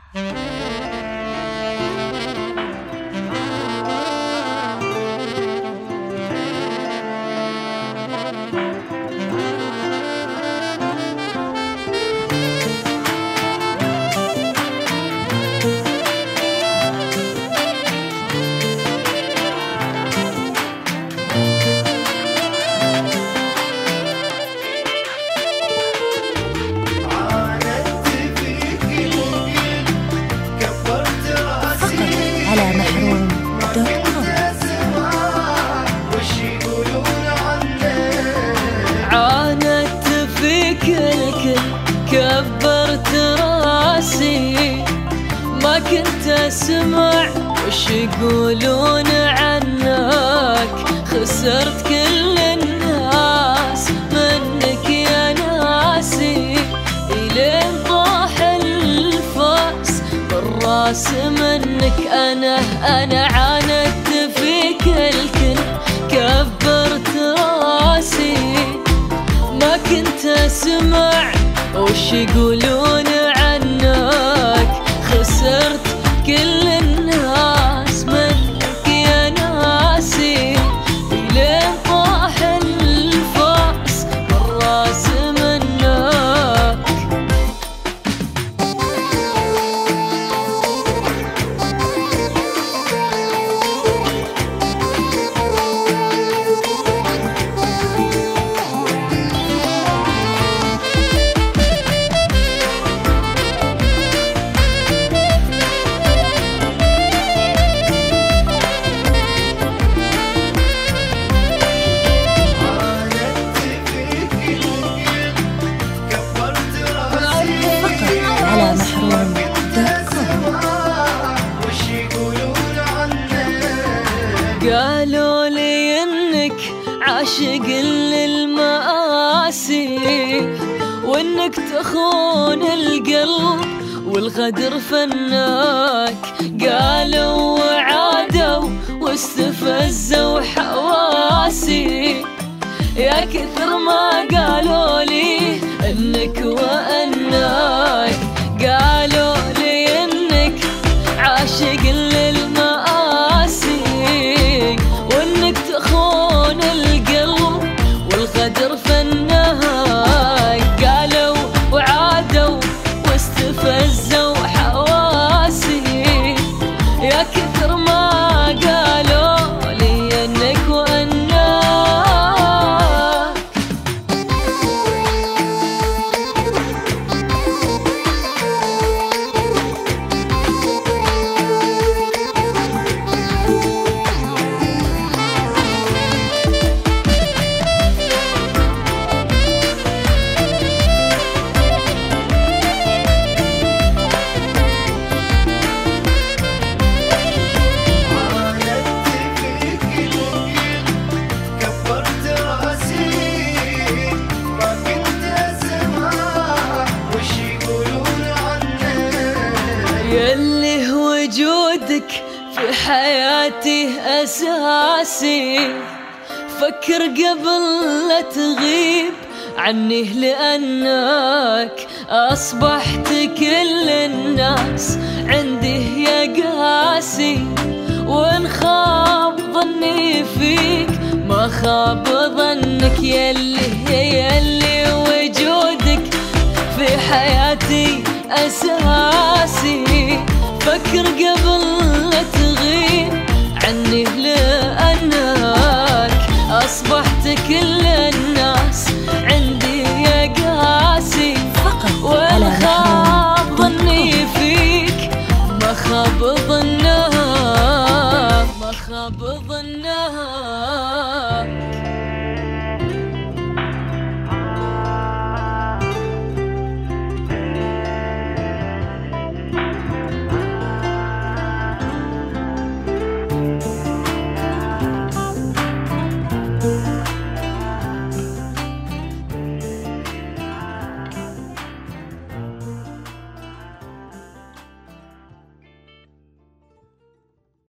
عاندت فيك الكل كبرت راسي، ما كنت اسمع وش يقولون عنك، خسرت كل الناس منك يا ناسي، إلين طاح الفاس بالراس منك. أنا عاندت فيك الكل كبرت راسي، ما كنت اسمع وش يقولون عنك، خسرت كل الناس منك يا ناسي، لين طاح الفاس بالراس منك. قالوا لي انك عاشق للمآسي، وانك تخون القلب والغدر فناك، قالوا وعادوا واستفزوا حواسي، يا كثر ما قالوا لي انك وانك، قالوا لي انك عاشق للمآسي، وانك تخون القلب والغدر فناك، قالوا وعادوا واستفزوا حواسي، يا كثر ما قالوا لي انك وانك. يلي وجودك في حياتي أساسي، فكر قبل لا تغيب عني، لأنك أصبحت كل الناس عندي يا قاسي، وإن خاب ظني فيك ما خاب ظنك، يلي وجودك في حياتي أساسي، فكر قبل لا تغيب عني، لأنك